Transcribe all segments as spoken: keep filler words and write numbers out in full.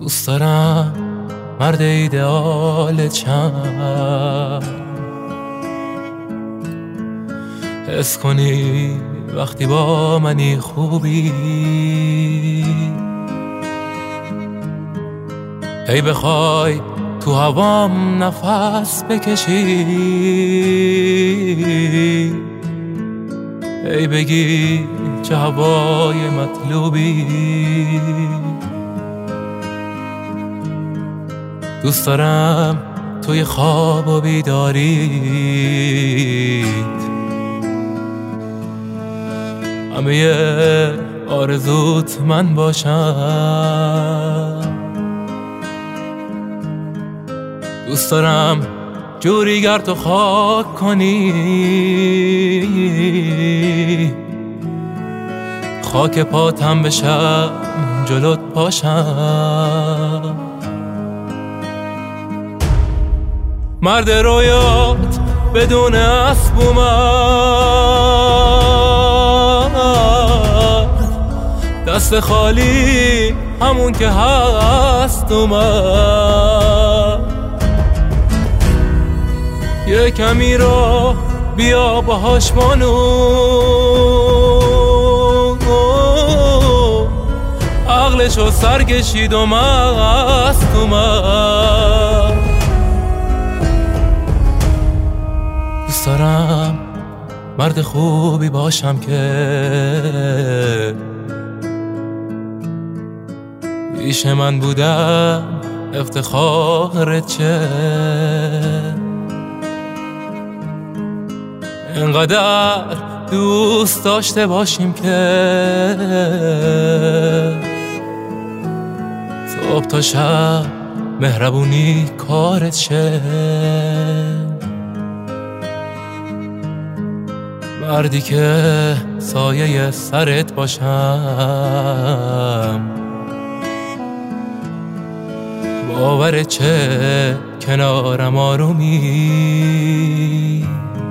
دوست دارم مرد ایدئال چند حس کنی وقتی با منی خوبی، ای بخوای تو هوام نفس بکشی، ای بگی چه هوای مطلوبی. دوست دارم توی خواب و بیداریت همه آرزوت من باشم. دوست دارم جوری گر تو خاک کنی، خاک پاتم بشم جلوت پاشم. مرد رویات بدون اسب اومد، دست خالی همون که هست اومد. یه کمی رو بیا باهاش مانو، عقلشو سر کشید و مست اومد. دوست دارم مرد خوبی باشم که پیش من بودم افتخارت چه، اینقدر دوست داشته باشیم که صبح تا شب مهربونی کارت شه. مردی که سایه سرت باشم، باورت چه کنارم آرومی،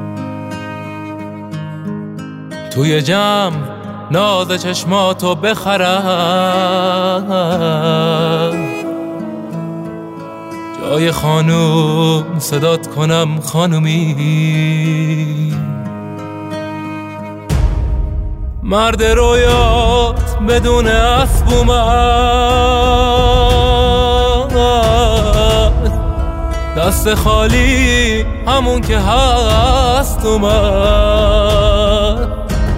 توی جمع ناز چشماتو بخرم، جای خانوم صدات کنم خانومی. مرد رویات بدون اسب اومد، دست خالی همون که هست اومد.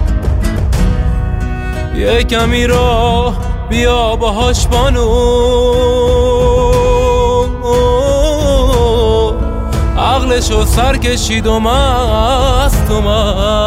یه کمی رو بیا باهاش بانو، عقلشو سر کشید و مست اومد.